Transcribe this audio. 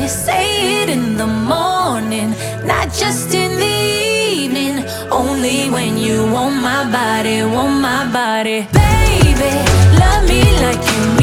me, say it in the morning, not just in the evening. Only when you want my body, want my body. Baby, love me like you